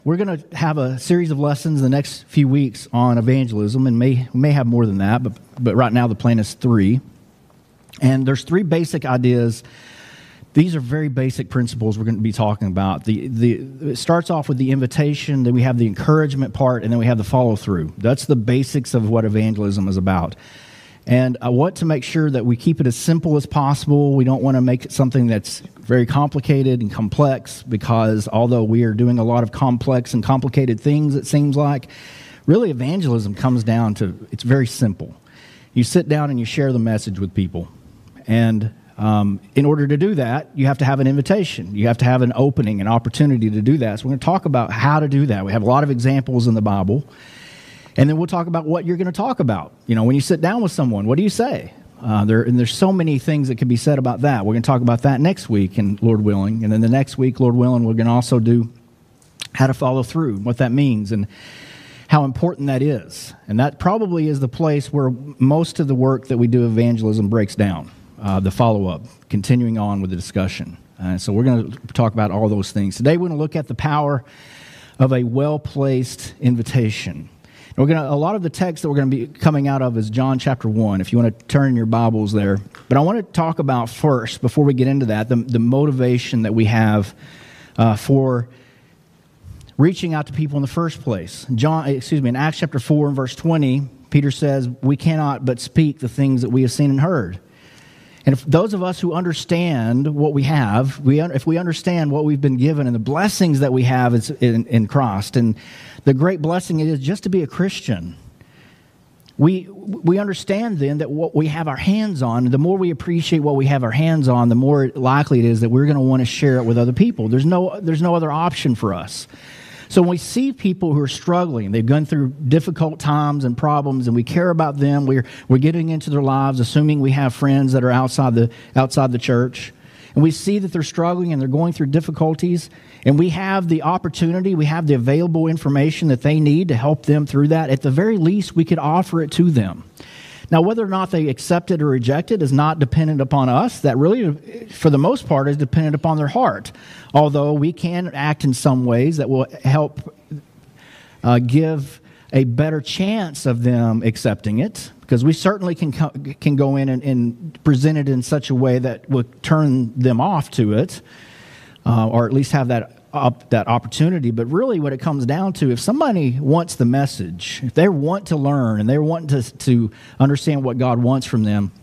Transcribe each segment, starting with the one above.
We're going to have a series of lessons the next few weeks on evangelism, and we may have more than that, but right now the plan is 3. And there's 3 basic ideas. These are very basic principles we're going to be talking about. It starts off with the invitation, then we have the encouragement part, and then we have the follow-through. That's the basics of what evangelism is about. And I want to make sure that we keep it as simple as possible. We don't want to make it something that's very complicated and complex, because although we are doing a lot of complex and complicated things, it seems like, really evangelism comes down to, it's very simple. You sit down and you share the message with people. And in order to do that, you have to have an invitation. You have to have an opening, an opportunity to do that. So we're going to talk about how to do that. We have a lot of examples in the Bible. And then we'll talk about what you're going to talk about. You know, when you sit down with someone, what do you say? There's so many things that can be said about that. We're going to talk about that next week, and Lord willing. And then the next week, Lord willing, we're going to also do how to follow through, what that means, and how important that is. And that probably is the place where most of the work that we do evangelism breaks down, the follow-up, continuing on with the discussion. So we're going to talk about all those things. Today we're going to look at the power of a well-placed invitation. A lot of the text that we're going to be coming out of is John chapter 1, if you want to turn your Bibles there. But I want to talk about first, before we get into that, the motivation that we have for reaching out to people in the first place. In Acts chapter 4 and verse 20, Peter says, "We cannot but speak the things that we have seen and heard." And if those of us who understand what we have, if we understand what we've been given and the blessings that we have in Christ, and the great blessing it is just to be a Christian, we understand then that what we have our hands on, the more we appreciate what we have our hands on, the more likely it is that we're going to want to share it with other people. There's no other option for us. So when we see people who are struggling, they've gone through difficult times and problems, and we care about them, we're getting into their lives, assuming we have friends that are outside the church, and we see that they're struggling and they're going through difficulties, and we have the opportunity, we have the available information that they need to help them through that. At the very least, we could offer it to them. Now, whether or not they accept it or reject it is not dependent upon us. That really, for the most part, is dependent upon their heart. Although we can act in some ways that will help give a better chance of them accepting it, because we certainly can go in and present it in such a way that will turn them off to it, or at least have that opportunity. But really what it comes down to, if somebody wants the message, if they want to learn and they want to understand what God wants from them,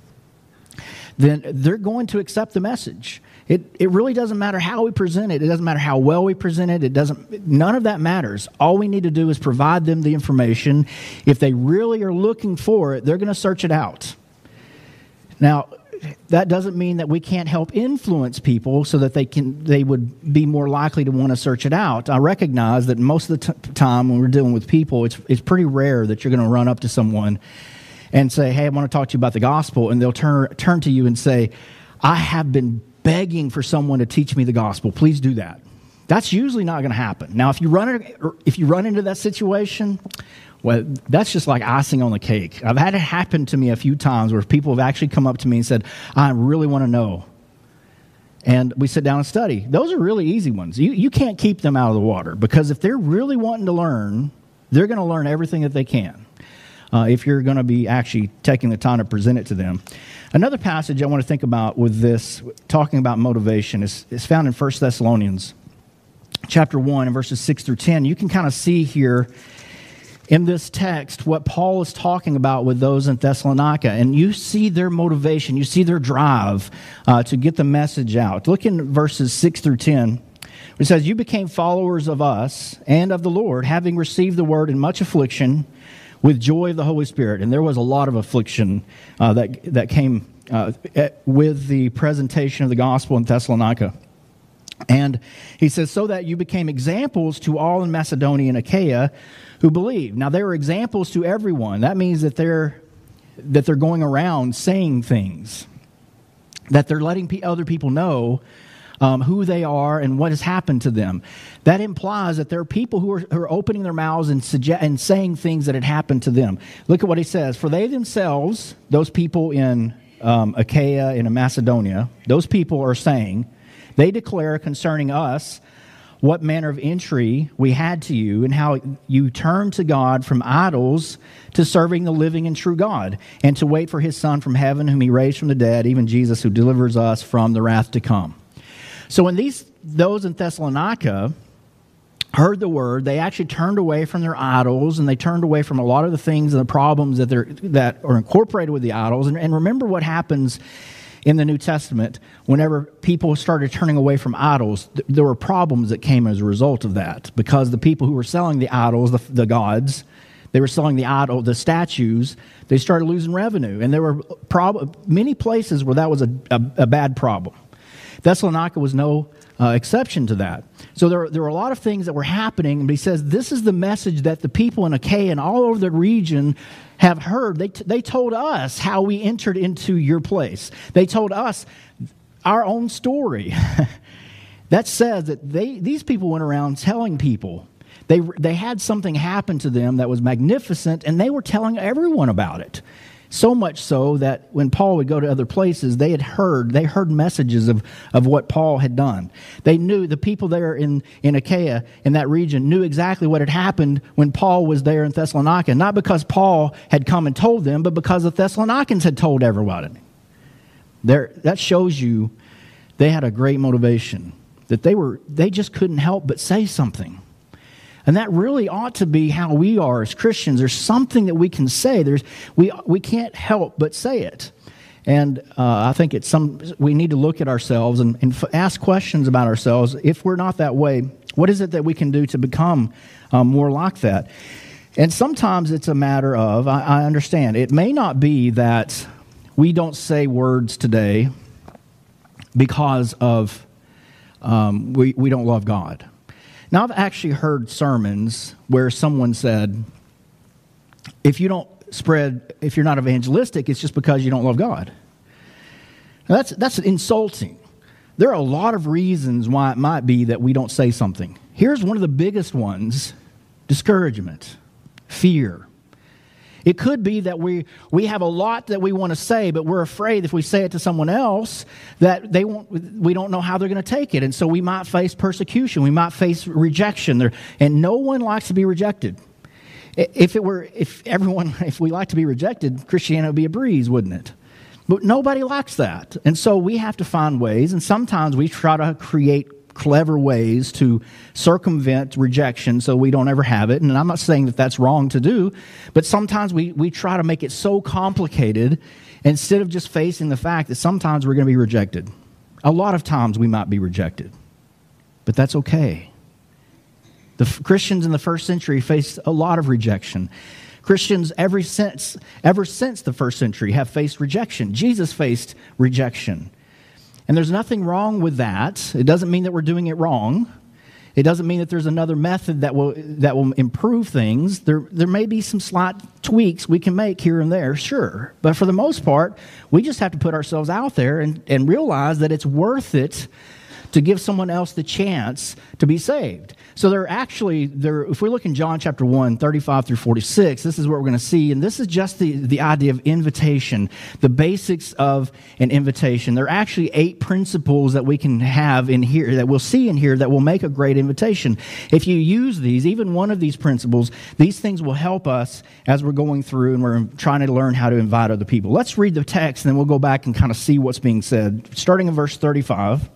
then they're going to accept the message. It really doesn't matter how we present it. It doesn't matter how well we present it. None of that matters. All we need to do is provide them the information. If they really are looking for it, they're going to search it out. Now, that doesn't mean that we can't help influence people so that they would be more likely to want to search it out. I recognize that most of the time when we're dealing with people, it's pretty rare that you're going to run up to someone and say, "Hey, I want to talk to you about the gospel," and they'll turn to you and say, "I have been begging for someone to teach me the gospel. Please do that." That's usually not going to happen. Now, if you run into that situation, well, that's just like icing on the cake. I've had it happen to me a few times where people have actually come up to me and said, "I really want to know." And we sit down and study. Those are really easy ones. You can't keep them out of the water, because if they're really wanting to learn, they're going to learn everything that they can. If you're going to be actually taking the time to present it to them. Another passage I want to think about with this, talking about motivation, is found in 1 Thessalonians chapter 1 and verses 6 through 10. You can kind of see here in this text what Paul is talking about with those in Thessalonica. And you see their motivation, you see their drive to get the message out. Look in verses 6 through 10. It says, "You became followers of us and of the Lord, having received the word in much affliction, with joy of the Holy Spirit." And there was a lot of affliction that came with the presentation of the gospel in Thessalonica. And he says, "So that you became examples to all in Macedonia and Achaia who believe." Now, they were examples to everyone. That means that they're going around saying things, that they're letting other people know who they are and what has happened to them. That implies that there are people who are opening their mouths and saying things that had happened to them. Look at what he says. "For they themselves," those people in Achaia and in Macedonia, those people are saying, "They declare concerning us what manner of entry we had to you, and how you turned to God from idols to serving the living and true God, and to wait for his Son from heaven, whom he raised from the dead, even Jesus, who delivers us from the wrath to come. So when those in Thessalonica heard the word, they actually turned away from their idols, and they turned away from a lot of the things and the problems that are incorporated with the idols. And remember what happens in the New Testament. Whenever people started turning away from idols, there were problems that came as a result of that, because the people who were selling the idols, the gods, they were selling the statues, they started losing revenue. And there were many places where that was a bad problem. Thessalonica was no exception to that. So there were a lot of things that were happening, but he says this is the message that the people in Achaia and all over the region have heard. They told us how we entered into your place. They told us our own story. That says that these people went around telling people. They had something happen to them that was magnificent, and they were telling everyone about it. So much so that when Paul would go to other places, they heard messages of what Paul had done. They knew, the people there in Achaia, in that region, knew exactly what had happened when Paul was there in Thessalonica. Not because Paul had come and told them, but because the Thessalonians had told everybody. That shows you they had a great motivation, that they just couldn't help but say something. And that really ought to be how we are as Christians. There's something that we can say. We can't help but say it. And I think we need to look at ourselves and ask questions about ourselves. If we're not that way, what is it that we can do to become more like that? And sometimes it's a matter of, I understand, it may not be that we don't say words today because of we don't love God. Now, I've actually heard sermons where someone said, if you're not evangelistic, it's just because you don't love God. Now, that's insulting. There are a lot of reasons why it might be that we don't say something. Here's one of the biggest ones: discouragement, fear. It could be that we have a lot that we want to say, but we're afraid if we say it to someone else that we don't know how they're going to take it. And so we might face persecution. We might face rejection. And no one likes to be rejected. If we like to be rejected, Christianity would be a breeze, wouldn't it? But nobody likes that. And so we have to find ways, and sometimes we try to create clever ways to circumvent rejection so we don't ever have it. And I'm not saying that that's wrong to do, but sometimes we try to make it so complicated instead of just facing the fact that sometimes we're going to be rejected. A lot of times we might be rejected, but that's okay. The Christians in the first century faced a lot of rejection. Christians ever since the first century have faced rejection. Jesus faced rejection. And there's nothing wrong with that. It doesn't mean that we're doing it wrong. It doesn't mean that there's another method that will improve things. There may be some slight tweaks we can make here and there, sure. But for the most part, we just have to put ourselves out there and realize that it's worth it to give someone else the chance to be saved. So if we look in John chapter 1, 35 through 46, this is what we're going to see. And this is just the idea of invitation, the basics of an invitation. There are actually 8 principles that we can have in here, that we'll see in here, that will make a great invitation. If you use these, even one of these principles, these things will help us as we're going through and we're trying to learn how to invite other people. Let's read the text and then we'll go back and kind of see what's being said. Starting in verse 35.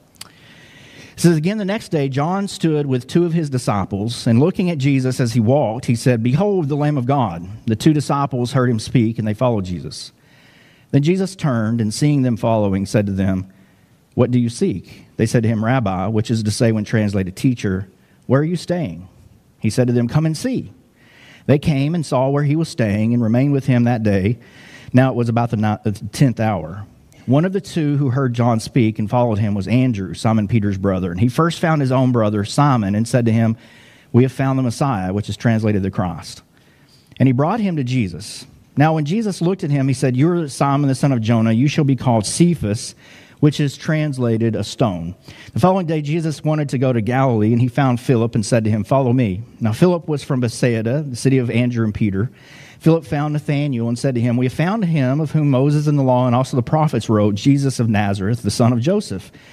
It says, again, the next day, John stood with 2 of his disciples, and looking at Jesus as he walked, he said, "Behold, the Lamb of God." The 2 disciples heard him speak, and they followed Jesus. Then Jesus turned, and seeing them following, said to them, "What do you seek?" They said to him, "Rabbi," which is to say, when translated, "Teacher, where are you staying?" He said to them, "Come and see." They came and saw where he was staying, and remained with him that day. Now it was about the 10th hour. One of the 2 who heard John speak and followed him was Andrew, Simon Peter's brother. And he first found his own brother, Simon, and said to him, "We have found the Messiah," which is translated the Christ. And he brought him to Jesus. Now when Jesus looked at him, he said, "You are Simon the son of Jonah. You shall be called Cephas," which is translated a stone. The following day, Jesus wanted to go to Galilee, and he found Philip and said to him, "Follow me." Now Philip was from Bethsaida, the city of Andrew and Peter. Philip found Nathanael and said to him, "We have found him of whom Moses and the law and also the prophets wrote, Jesus of Nazareth, the son of Joseph."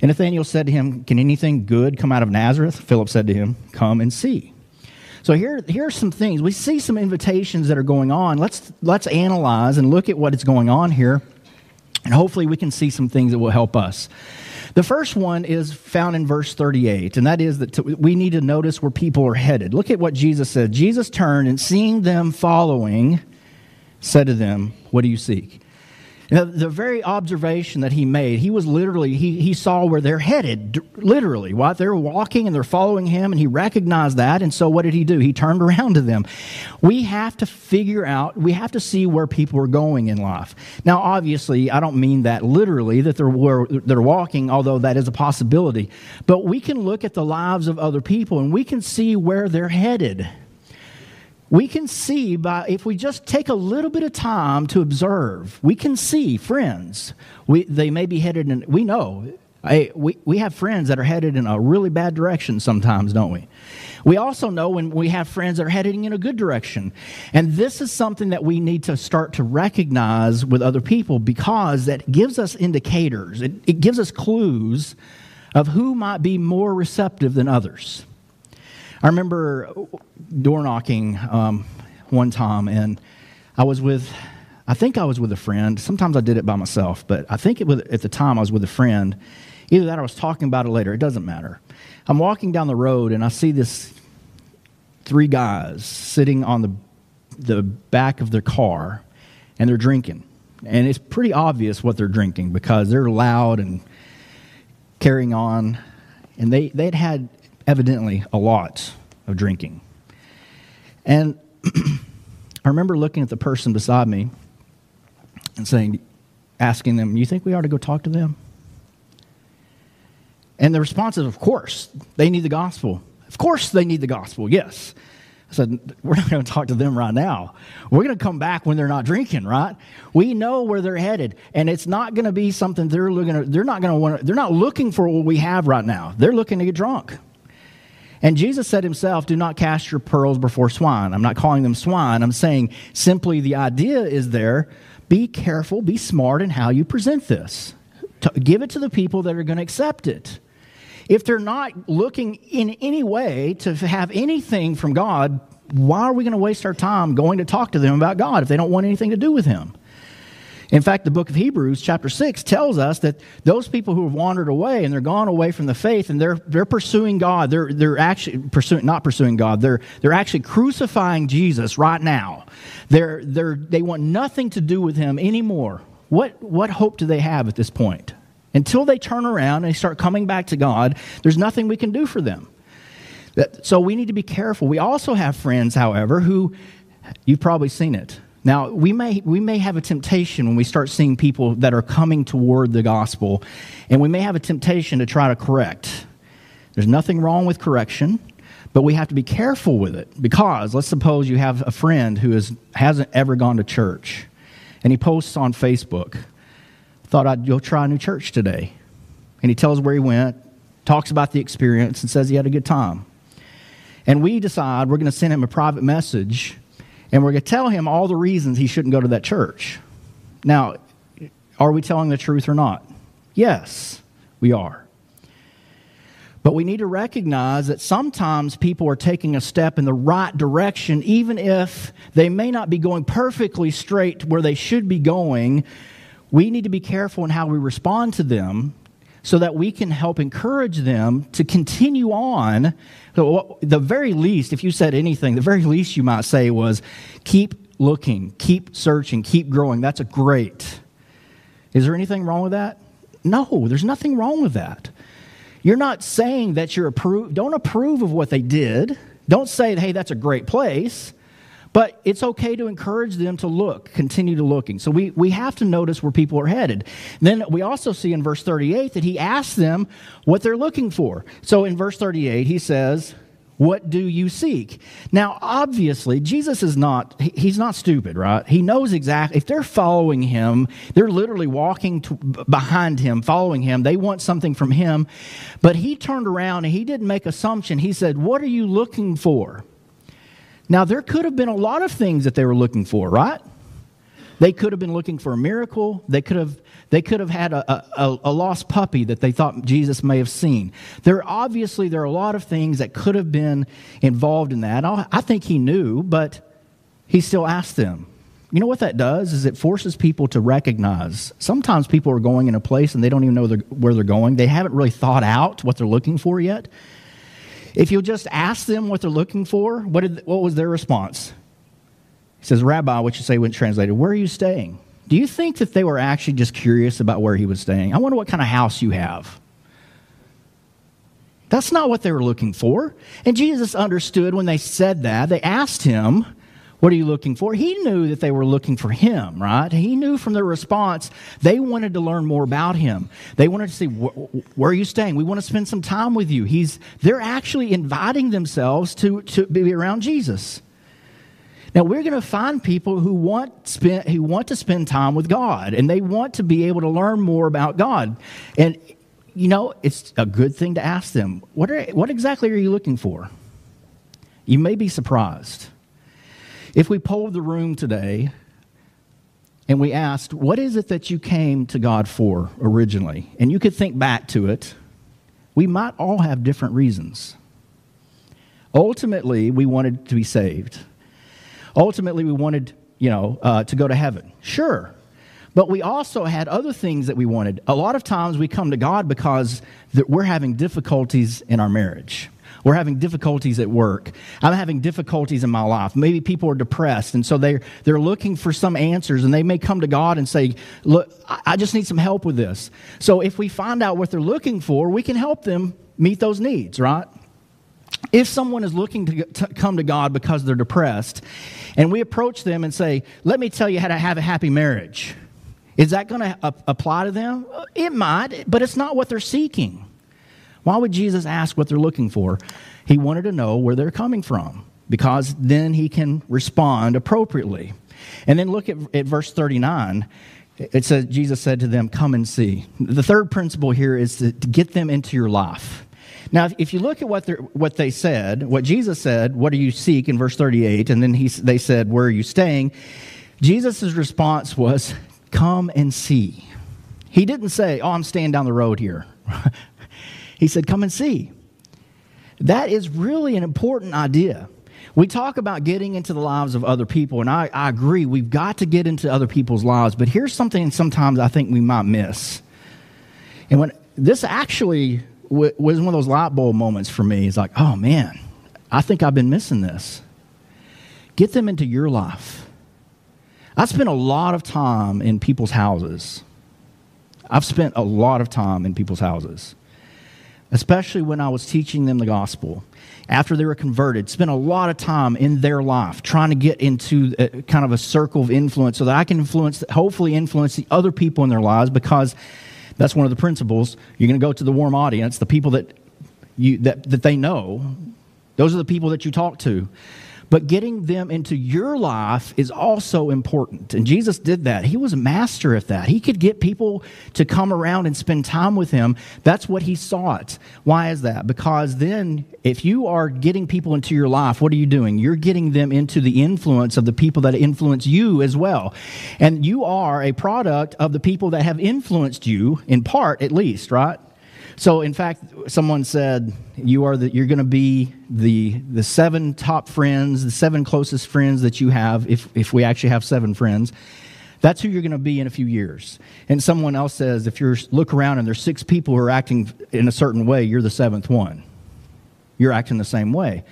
And Nathanael said to him, "Can anything good come out of Nazareth?" Philip said to him, "Come and see." So here are some things. We see some invitations that are going on. Let's analyze and look at what is going on here, and hopefully we can see some things that will help us. The first one is found in verse 38, and that is that we need to notice where people are headed. Look at what Jesus said. Jesus turned and seeing them following, said to them, "What do you seek?" Now, the very observation that he made, he was literally, he saw where they're headed, literally. Right? They're walking and they're following him, and he recognized that, and so what did he do? He turned around to them. We have to figure out, we have to see where people are going in life. Now, obviously, I don't mean that literally, that they're walking, although that is a possibility. But we can look at the lives of other people, and we can see where they're headed. We can see if we just take a little bit of time to observe, we can see friends. They may be headed in, we know, we have friends that are headed in a really bad direction sometimes, don't we? We also know when we have friends that are heading in a good direction. And this is something that we need to start to recognize with other people, because that gives us indicators. It gives us clues of who might be more receptive than others. I remember door knocking one time, and I think I was with a friend. Sometimes I did it by myself, but I think at the time I was with a friend. Either that or I was talking about it later. It doesn't matter. I'm walking down the road, and I see this 3 guys sitting on the back of their car, and they're drinking. And it's pretty obvious what they're drinking because they're loud and carrying on. And they'd had evidently a lot of drinking. And I remember looking at the person beside me and asking them, "You think we ought to go talk to them?" And the response is, "Of course, they need the gospel. Of course they need the gospel, yes." I said, "We're not going to talk to them right now. We're going to come back when they're not drinking, right? We know where they're headed, and it's not going to be something they're not looking for what we have right now. They're looking to get drunk." And Jesus said himself, "Do not cast your pearls before swine." I'm not calling them swine. I'm saying simply the idea is there. Be careful, be smart in how you present this. Give it to the people that are going to accept it. If they're not looking in any way to have anything from God, why are we going to waste our time going to talk to them about God if they don't want anything to do with him? In fact, the book of Hebrews, chapter 6, tells us that those people who have wandered away and they're gone away from the faith and they're pursuing God, they're actually not pursuing God. They're actually crucifying Jesus right now. They want nothing to do with him anymore. What hope do they have at this point? Until they turn around and they start coming back to God, there's nothing we can do for them. So we need to be careful. We also have friends, however, who, you've probably seen it. Now, we may have a temptation when we start seeing people that are coming toward the gospel, and we may have a temptation to try to correct. There's nothing wrong with correction, but we have to be careful with it, because let's suppose you have a friend who hasn't ever gone to church, and he posts on Facebook, "Thought I'd go try a new church today." And he tells where he went, talks about the experience, and says he had a good time. And we decide we're going to send him a private message, and we're going to tell him all the reasons he shouldn't go to that church. Now, are we telling the truth or not? Yes, we are. But we need to recognize that sometimes people are taking a step in the right direction, even if they may not be going perfectly straight to where they should be going. We need to be careful in how we respond to them so that we can help encourage them to continue on. So the very least, if you said anything, the very least you might say was, keep looking, keep searching, keep growing. That's a great. Is there anything wrong with that? No, there's nothing wrong with that. You're not saying that don't approve of what they did. Don't say, hey, that's a great place. But it's okay to encourage them to continue to looking. So we have to notice where people are headed. Then we also see in verse 38 that he asks them what they're looking for. So in verse 38, he says, "What do you seek?" Now, obviously, Jesus is he's not stupid, right? He knows exactly, if they're following him, they're literally walking behind him, following him. They want something from him. But he turned around and he didn't make assumption. He said, "What are you looking for?" Now, there could have been a lot of things that they were looking for, right? They could have been looking for a miracle. They could have had a lost puppy that they thought Jesus may have seen. There are a lot of things that could have been involved in that. I think he knew, but he still asked them. You know what that does is it forces people to recognize. Sometimes people are going in a place and they don't even know where they're going. They haven't really thought out what they're looking for yet. If you'll just ask them what they're looking for, what was their response? He says, Rabbi, what you say when translated, where are you staying? Do you think that they were actually just curious about where he was staying? I wonder what kind of house you have. That's not what they were looking for. And Jesus understood when they said that. They asked him, what are you looking for? He knew that they were looking for him, right? He knew from their response, they wanted to learn more about him. They wanted to see, where are you staying? We want to spend some time with you. They're actually inviting themselves to be around Jesus. Now, we're going to find people who want to spend time with God, and they want to be able to learn more about God. And, it's a good thing to ask them, what exactly are you looking for? You may be surprised. If we polled the room today and we asked, what is it that you came to God for originally? And you could think back to it, we might all have different reasons. Ultimately, we wanted to be saved. Ultimately, we wanted, to go to heaven. Sure. But we also had other things that we wanted. A lot of times we come to God because we're having difficulties in our marriage. We're having difficulties at work. I'm having difficulties in my life. Maybe people are depressed, and so they're looking for some answers, and they may come to God and say, look, I just need some help with this. So if we find out what they're looking for, we can help them meet those needs, right? If someone is looking to come to God because they're depressed, and we approach them and say, let me tell you how to have a happy marriage, is that going to apply to them? It might, but it's not what they're seeking. Why would Jesus ask what they're looking for? He wanted to know where they're coming from, because then he can respond appropriately. And then look at verse 39. It says, Jesus said to them, come and see. The third principle here is to get them into your life. Now, if you look at what they said, what Jesus said, what do you seek in verse 38, and then they said, where are you staying? Jesus' response was, come and see. He didn't say, I'm staying down the road here. He said, come and see. That is really an important idea. We talk about getting into the lives of other people, and I agree, we've got to get into other people's lives, but here's something sometimes I think we might miss. And when this actually was one of those light bulb moments for me, it's like, oh man, I think I've been missing this. Get them into your life. I spent a lot of time in people's houses. I've spent a lot of time in people's houses, especially when I was teaching them the gospel. After they were converted, spent a lot of time in their life trying to get into kind of a circle of influence so that I can hopefully influence the other people in their lives, because that's one of the principles. You're going to go to the warm audience, the people that they know. Those are the people that you talk to. But getting them into your life is also important. And Jesus did that. He was a master at that. He could get people to come around and spend time with him. That's what he sought. Why is that? Because then if you are getting people into your life, what are you doing? You're getting them into the influence of the people that influence you as well. And you are a product of the people that have influenced you, in part at least, right? So, in fact, someone said you're going to be the 7 top friends, the 7 closest friends that you have, if we actually have 7 friends. That's who you're going to be in a few years. And someone else says if you look around and there's 6 people who are acting in a certain way, you're the 7th one. You're acting the same way.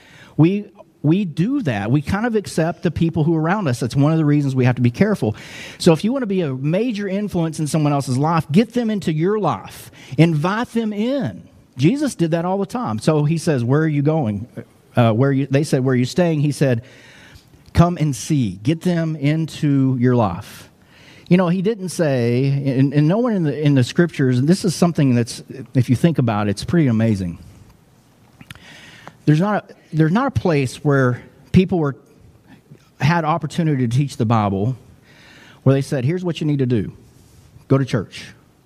We do that. We kind of accept the people who are around us. That's one of the reasons we have to be careful. So if you want to be a major influence in someone else's life, get them into your life. Invite them in. Jesus did that all the time. So he says, where are you going? They said, where are you staying? He said, come and see. Get them into your life. He didn't say, and no one in the scriptures, and this is something that's, if you think about it, it's pretty amazing. There's not a place where people had opportunity to teach the Bible where they said, here's what you need to do. Go to church.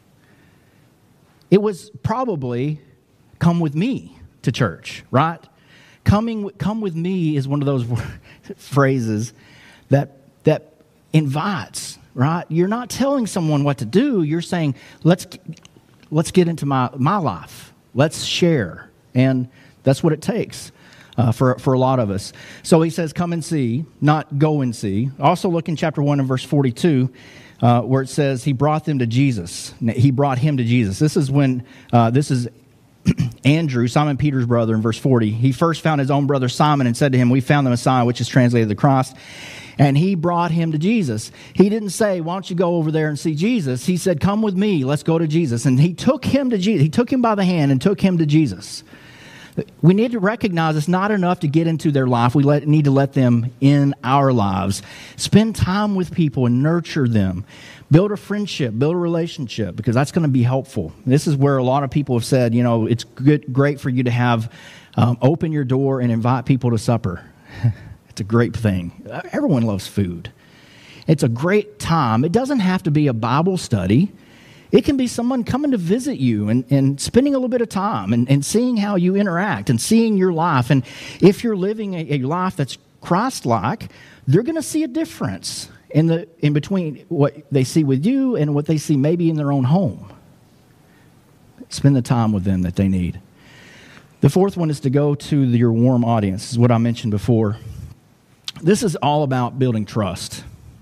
It was probably, come with me to church, right? Come with me is one of those phrases that invites, right? You're not telling someone what to do. You're saying, let's get into my life. Let's share. And that's what it takes for a lot of us. So he says, come and see, not go and see. Also look in chapter 1 and verse 42, where it says he brought them to Jesus. He brought him to Jesus. This is when, this is Andrew, Simon Peter's brother, in verse 40. He first found his own brother Simon and said to him, we found the Messiah, which is translated the Christ. And he brought him to Jesus. He didn't say, why don't you go over there and see Jesus? He said, come with me, let's go to Jesus. And he took him to Jesus. He took him by the hand and took him to Jesus. We need to recognize it's not enough to get into their life. We need to let them in our lives. Spend time with people and nurture them. Build a friendship, build a relationship, because that's going to be helpful. This is where a lot of people have said, it's great for you to have, open your door and invite people to supper. It's a great thing. Everyone loves food. It's a great time. It doesn't have to be a Bible study. It can be someone coming to visit you and spending a little bit of time and seeing how you interact and seeing your life. And if you're living a life that's Christ-like, they're going to see a difference in between what they see with you and what they see maybe in their own home. Spend the time with them that they need. The fourth one is to go to your warm audience. This is what I mentioned before. This is all about building trust.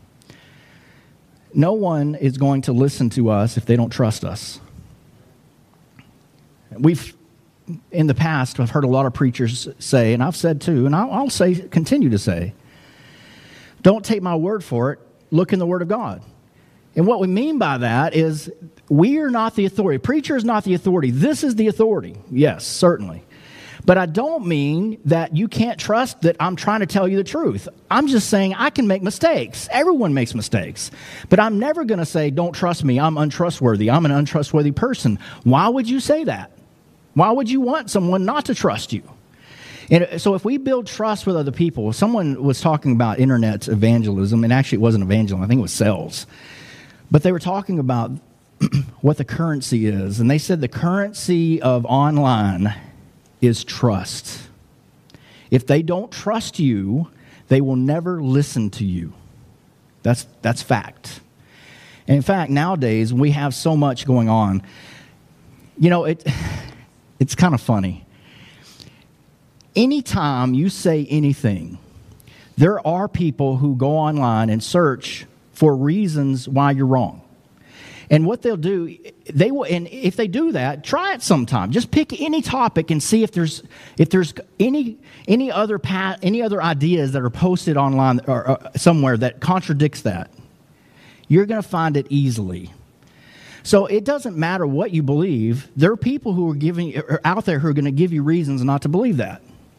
No one is going to listen to us if they don't trust us. In the past, I've heard a lot of preachers say, and I've said too, and I'll say, continue to say, don't take my word for it, look in the Word of God. And what we mean by that is we are not the authority. Preacher is not the authority. This is the authority. Yes, certainly. But I don't mean that you can't trust that I'm trying to tell you the truth. I'm just saying I can make mistakes. Everyone makes mistakes. But I'm never going to say, don't trust me. I'm untrustworthy. I'm an untrustworthy person. Why would you say that? Why would you want someone not to trust you? And so if we build trust with other people, someone was talking about internet evangelism, and actually it wasn't evangelism, I think it was sales. But they were talking about what the currency is. And they said the currency of online is trust. If they don't trust you, they will never listen to you. That's fact. And in fact, nowadays, we have so much going on. It's kind of funny. Anytime you say anything, there are people who go online and search for reasons why you're wrong. And what they'll do, and if they do that, try it sometime. Just pick any topic and see if there's any other ideas that are posted online or somewhere that contradicts that. You're going to find it easily. So it doesn't matter what you believe. There are people who are out there who are going to give you reasons not to believe that.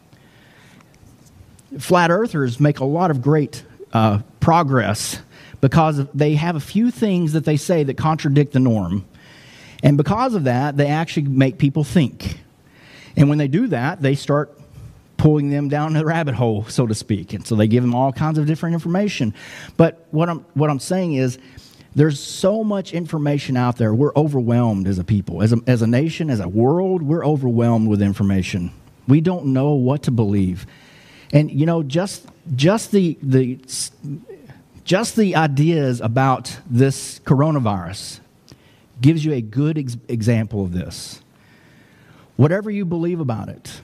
Flat earthers make a lot of great progress because they have a few things that they say that contradict the norm. And because of that, they actually make people think. And when they do that, they start pulling them down the rabbit hole, so to speak. And so they give them all kinds of different information. But what I'm saying is, there's so much information out there. We're overwhelmed as a people. As a nation, as a world, we're overwhelmed with information. We don't know what to believe. And, just the ideas about this coronavirus gives you a good example of this. Whatever you believe about it,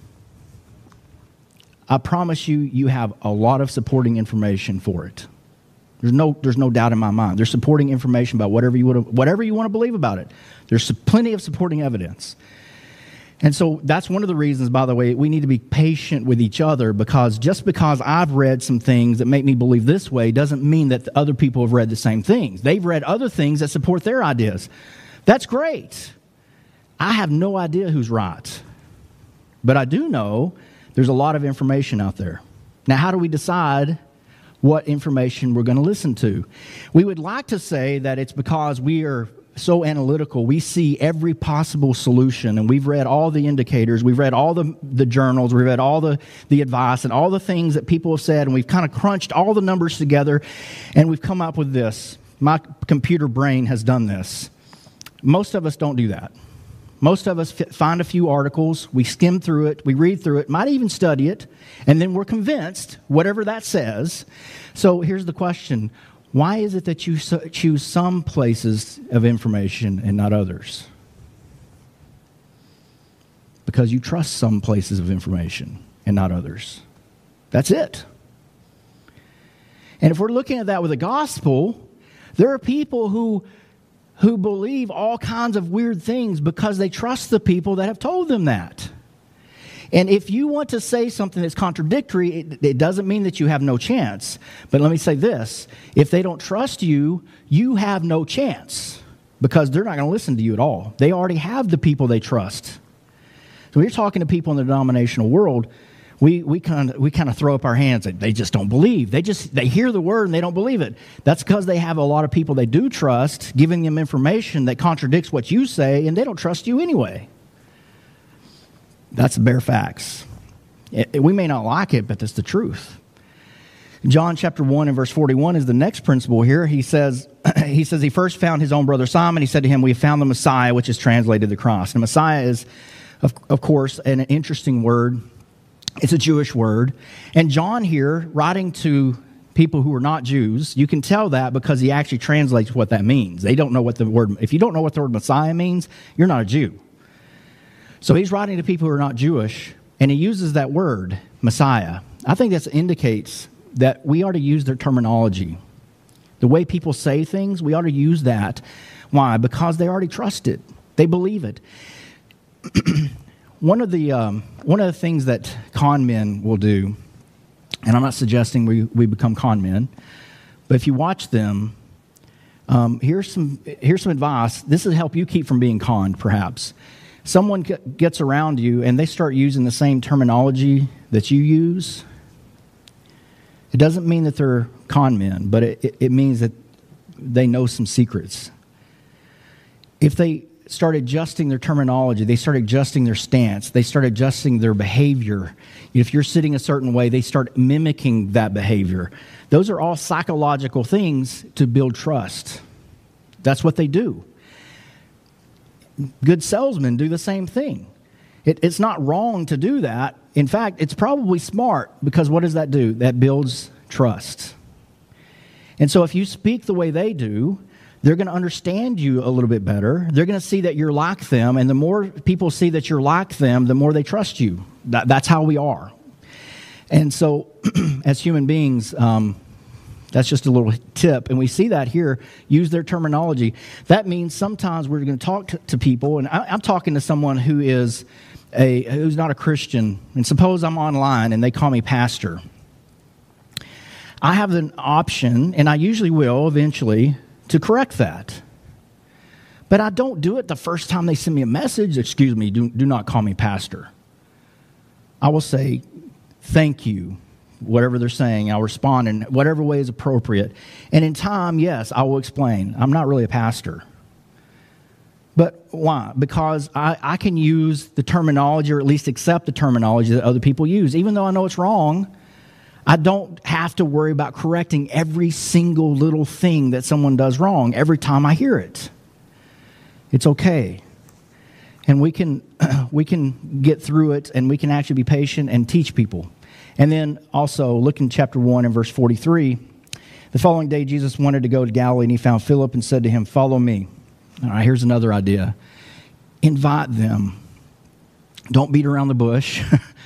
I promise you have a lot of supporting information for it. There's no doubt in my mind. There's supporting information about whatever you want to believe about it. There's plenty of supporting evidence. And so that's one of the reasons, by the way, we need to be patient with each other, because just because I've read some things that make me believe this way doesn't mean that the other people have read the same things. They've read other things that support their ideas. That's great. I have no idea who's right. But I do know there's a lot of information out there. Now, how do we decide what information we're going to listen to? We would like to say that it's because we are so analytical. We see every possible solution, and we've read all the indicators, we've read all the journals, we've read all the advice and all the things that people have said, and we've kind of crunched all the numbers together, and we've come up with this. My computer brain has done this. Most of us don't do that. Most of us find a few articles, we skim through it, we read through it, might even study it, and then we're convinced, whatever that says. So here's the question. Why is it that you choose some places of information and not others? Because you trust some places of information and not others. That's it. And if we're looking at that with the gospel, there are people who believe all kinds of weird things because they trust the people that have told them that. And if you want to say something that's contradictory, it doesn't mean that you have no chance. But let me say this. If they don't trust you, you have no chance because they're not going to listen to you at all. They already have the people they trust. So when you're talking to people in the denominational world, we kind of throw up our hands and they just don't believe. They hear the word and they don't believe it. That's because they have a lot of people they do trust giving them information that contradicts what you say, and they don't trust you anyway. That's the bare facts. We may not like it, but that's the truth. John chapter 1 and verse 41 is the next principle here. He says he first found his own brother Simon. He said to him, "We have found the Messiah," which is translated the cross. And Messiah is, of course, an interesting word. It's a Jewish word. And John here, writing to people who are not Jews, you can tell that because he actually translates what that means. They don't know what the word, if you don't know what the word Messiah means, you're not a Jew. So he's writing to people who are not Jewish, and he uses that word, Messiah. I think that indicates that we ought to use their terminology. The way people say things, we ought to use that. Why? Because they already trust it. They believe it. One of the things that con men will do, and I'm not suggesting we become con men, but if you watch them, here's some advice. This will help you keep from being conned, perhaps. Someone gets around you and they start using the same terminology that you use. It doesn't mean that they're con men, but it means that they know some secrets. If they start adjusting their terminology, they start adjusting their stance, they start adjusting their behavior. If you're sitting a certain way, they start mimicking that behavior. Those are all psychological things to build trust. That's what they do. Good salesmen do the same thing. It's not wrong to do that. In fact, it's probably smart because what does that do? That builds trust. And so if you speak the way they do, they're going to understand you a little bit better. They're going to see that you're like them. And the more people see that you're like them, the more they trust you. That's how we are. And so as human beings, that's just a little tip. And we see that here, use their terminology. That means sometimes we're going to talk to people, and I'm talking to someone who's not a Christian. And suppose I'm online and they call me pastor. I have an option, and I usually will eventually, to correct that. But I don't do it the first time they send me a message. Excuse me, do not call me pastor. I will say, thank you. Whatever they're saying, I'll respond in whatever way is appropriate. And in time, yes, I will explain. I'm not really a pastor. But why? Because I can use the terminology, or at least accept the terminology that other people use. Even though I know it's wrong, I don't have to worry about correcting every single little thing that someone does wrong every time I hear it. It's okay. And we can get through it, and we can actually be patient and teach people. And then also, look in chapter 1 and verse 43. The following day, Jesus wanted to go to Galilee, and he found Philip and said to him, "Follow me." All right, here's another idea. Invite them. Don't beat around the bush.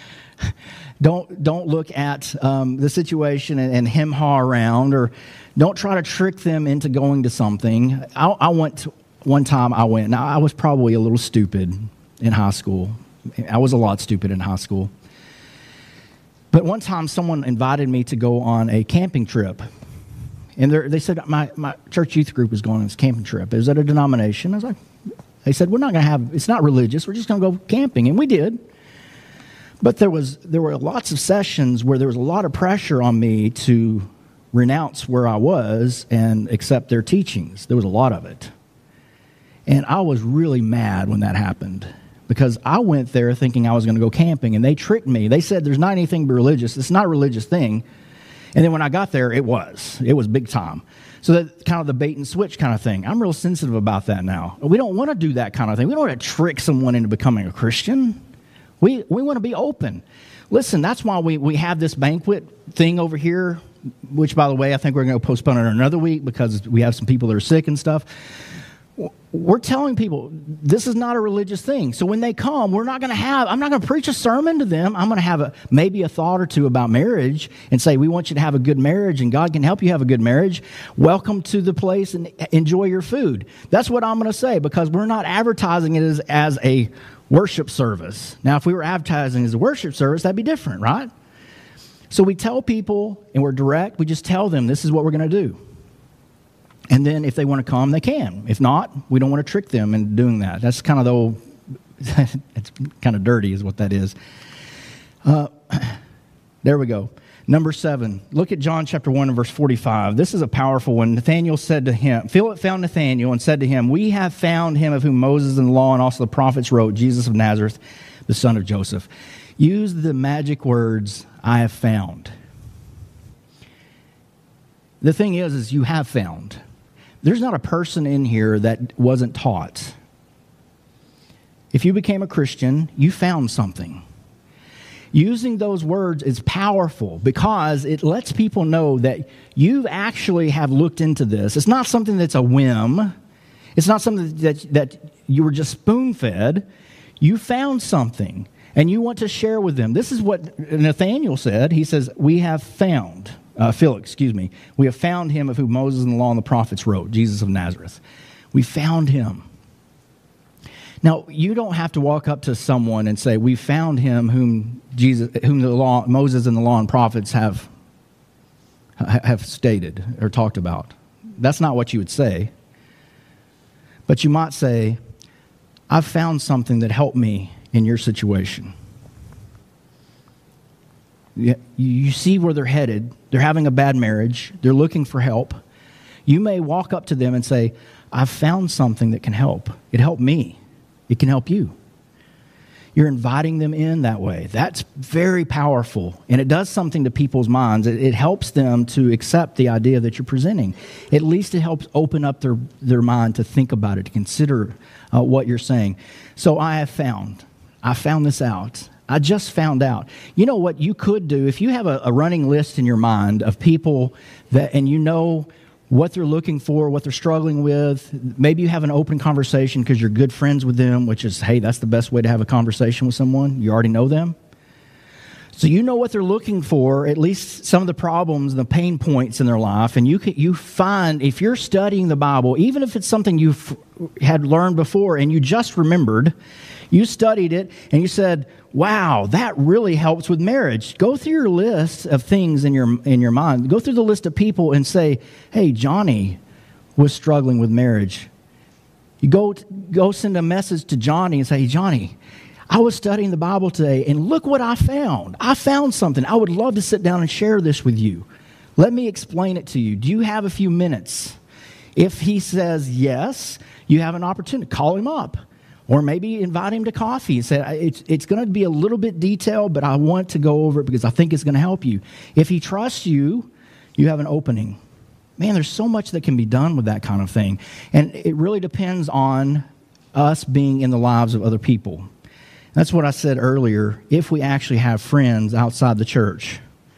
Don't look at the situation and hem-haw around, or don't try to trick them into going to something. One time I went. Now, I was probably a little stupid in high school. I was a lot stupid in high school. But one time someone invited me to go on a camping trip. And they said, my church youth group was going on this camping trip. It was at a denomination. They said, we're not going to have, it's not religious, we're just going to go camping. And we did. But there were lots of sessions where there was a lot of pressure on me to renounce where I was and accept their teachings. There was a lot of it. And I was really mad when that happened, because I went there thinking I was going to go camping, and they tricked me. They said there's not anything religious. It's not a religious thing. And then when I got there, it was big time. So that's kind of the bait and switch kind of thing. I'm real sensitive about that now. We don't want to do that kind of thing. We don't want to trick someone into becoming a Christian. We want to be open. Listen, that's why we have this banquet thing over here which, by the way, I think we're going to postpone it another week because we have some people that are sick and stuff. We're telling people this is not a religious thing. So when they come, I'm not going to preach a sermon to them. I'm going to have maybe a thought or two about marriage and say, we want you to have a good marriage and God can help you have a good marriage. Welcome to the place and enjoy your food. That's what I'm going to say, because we're not advertising it as a worship service. Now, if we were advertising as a worship service, that'd be different, right? So we tell people, and we're direct, we just tell them this is what we're going to do. And then if they want to come, they can. If not, we don't want to trick them into doing that. That's kind of the old, it's kind of dirty is what that is. There we go. Number 7, look at John chapter 1 and verse 45. This is a powerful one. Nathanael said to him, Philip found Nathanael and said to him, we have found him of whom Moses and the law and also the prophets wrote, Jesus of Nazareth, the son of Joseph. Use the magic words, I have found. The thing is you have found. There's not a person in here that wasn't taught. If you became a Christian, you found something. Using those words is powerful because it lets people know that you actually have looked into this. It's not something that's a whim. It's not something that you were just spoon-fed. You found something, and you want to share with them. This is what Nathanael said. He says, we have found... Philip, we have found him of whom Moses and the law and the prophets wrote, Jesus of Nazareth. We found him. Now, you don't have to walk up to someone and say, we found him whom Moses and the law and prophets have stated or talked about. That's not what you would say. But you might say, I've found something that helped me in your situation. You see where they're headed. They're having a bad marriage. They're looking for help. You may walk up to them and say, I've found something that can help. It helped me. It can help you. You're inviting them in that way. That's very powerful, and it does something to people's minds. It helps them to accept the idea that you're presenting. At least it helps open up their mind to think about it, to consider what you're saying. So I found this out. I just found out. You know what you could do if you have a running list in your mind of people and you know what they're looking for, what they're struggling with. Maybe you have an open conversation because you're good friends with them, which is, hey, that's the best way to have a conversation with someone. You already know them. So you know what they're looking for, at least some of the problems and the pain points in their life. And you find, if you're studying the Bible, even if it's something you've had learned before and you just remembered, you studied it and you said, wow, that really helps with marriage. Go through your list of things in your mind. Go through the list of people and say, hey, Johnny was struggling with marriage. You go send a message to Johnny and say, hey, Johnny, I was studying the Bible today, and look what I found. I found something. I would love to sit down and share this with you. Let me explain it to you. Do you have a few minutes? If he says yes, you have an opportunity. Call him up. Or maybe invite him to coffee and say, it's going to be a little bit detailed, but I want to go over it because I think it's going to help you. If he trusts you, you have an opening. Man, there's so much that can be done with that kind of thing. And it really depends on us being in the lives of other people. That's what I said earlier, if we actually have friends outside the church.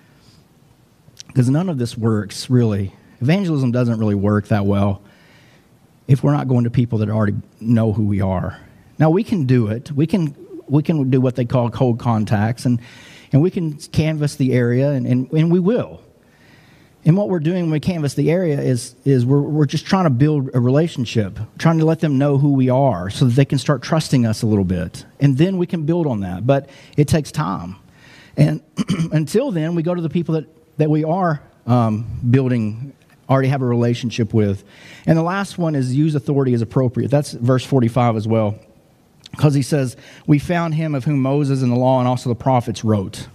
Because none of this works, really. Evangelism doesn't really work that well if we're not going to people that already know who we are. Now, we can do it. We can do what they call cold contacts, and we can canvass the area, and we will. And what we're doing when we canvass the area is we're just trying to build a relationship, trying to let them know who we are so that they can start trusting us a little bit. And then we can build on that. But it takes time. And until then, we go to the people that we are already have a relationship with. And the last one is use authority as appropriate. That's verse 45 as well. Because he says, we found him of whom Moses and the law and also the prophets wrote.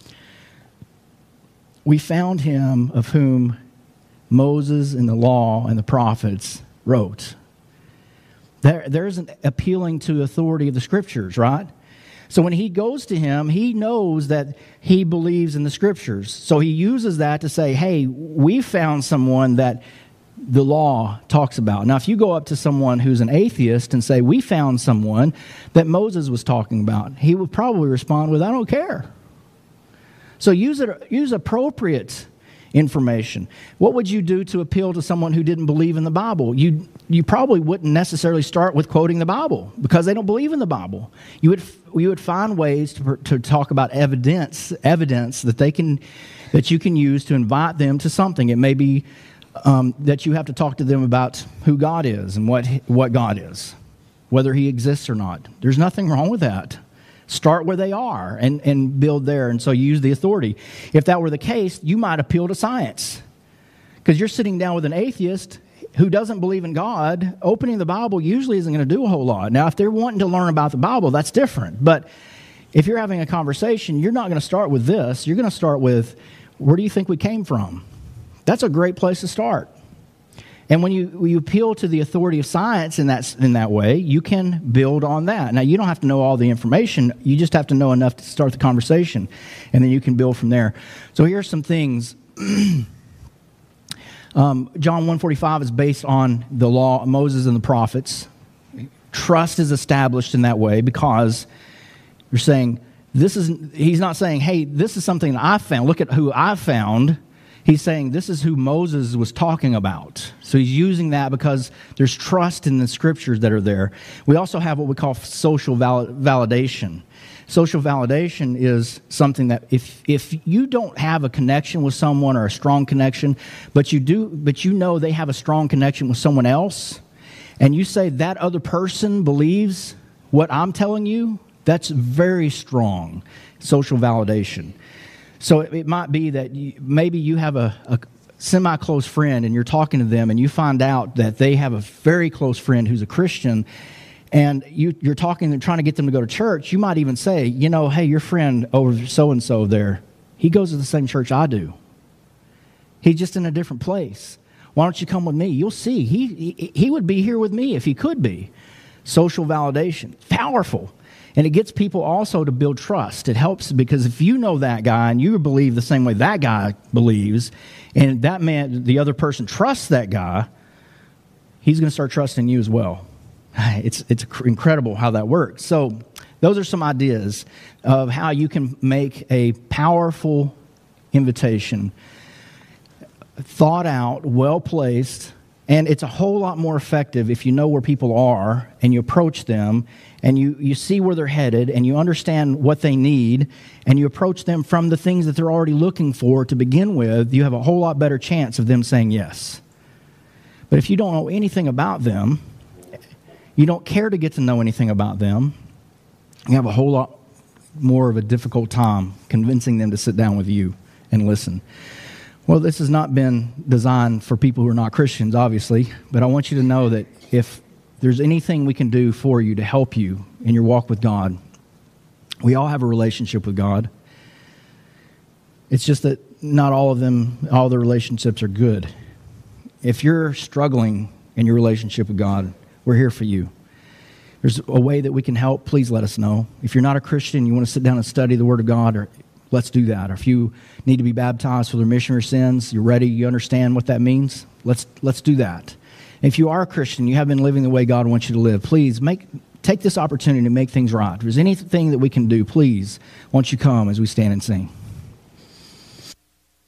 We found him of whom Moses and the law and the prophets wrote. There's an appealing to authority of the scriptures, right? So when he goes to him, he knows that he believes in the scriptures. So he uses that to say, hey, we found someone that the law talks about. Now, if you go up to someone who's an atheist and say, we found someone that Moses was talking about, he would probably respond with, I don't care. So use appropriate information. What would you do to appeal to someone who didn't believe in the Bible? You probably wouldn't necessarily start with quoting the Bible because they don't believe in the Bible. You would find ways to talk about evidence that you can use to invite them to something. It may be that you have to talk to them about who God is and what God is, whether He exists or not. There's nothing wrong with that. Start where they are and build there. And so you use the authority. If that were the case, you might appeal to science. Because you're sitting down with an atheist who doesn't believe in God. Opening the Bible usually isn't going to do a whole lot. Now, if they're wanting to learn about the Bible, that's different. But if you're having a conversation, you're not going to start with this. You're going to start with, where do you think we came from? That's a great place to start. And when you appeal to the authority of science in that way, you can build on that. Now, you don't have to know all the information. You just have to know enough to start the conversation, and then you can build from there. So here are some things. John 1:45 is based on the law of Moses and the prophets. Trust is established in that way because you're saying, he's not saying, hey, this is something that I found. Look at who I found. He's saying this is who Moses was talking about. So he's using that because there's trust in the scriptures that are there. We also have what we call social validation. Social validation is something that if you don't have a connection with someone or a strong connection, but you know they have a strong connection with someone else, and you say that other person believes what I'm telling you, that's very strong social validation. So it might be that maybe you have a semi-close friend and you're talking to them and you find out that they have a very close friend who's a Christian, and you're talking and trying to get them to go to church. You might even say, hey, your friend over so-and-so there, he goes to the same church I do. He's just in a different place. Why don't you come with me? You'll see. He would be here with me if he could be. Social validation, powerful. And it gets people also to build trust. It helps because if you know that guy and you believe the same way that guy believes, and that man, the other person trusts that guy, he's going to start trusting you as well. It's incredible how that works. So those are some ideas of how you can make a powerful invitation, thought out, well-placed, and it's a whole lot more effective if you know where people are and you approach them and you see where they're headed and you understand what they need and you approach them from the things that they're already looking for to begin with. You have a whole lot better chance of them saying yes. But if you don't know anything about them, you don't care to get to know anything about them, you have a whole lot more of a difficult time convincing them to sit down with you and listen. Well, this has not been designed for people who are not Christians, obviously, but I want you to know that if there's anything we can do for you to help you in your walk with God, we all have a relationship with God. It's just that not all the relationships are good. If you're struggling in your relationship with God, we're here for you. There's a way that we can help. Please let us know. If you're not a Christian, you want to sit down and study the Word of God, let's do that. Or if you need to be baptized for the remission of your sins, you're ready, you understand what that means, let's do that. If you are a Christian, you have been living the way God wants you to live, please take this opportunity to make things right. If there's anything that we can do, please, won't you come as we stand and sing.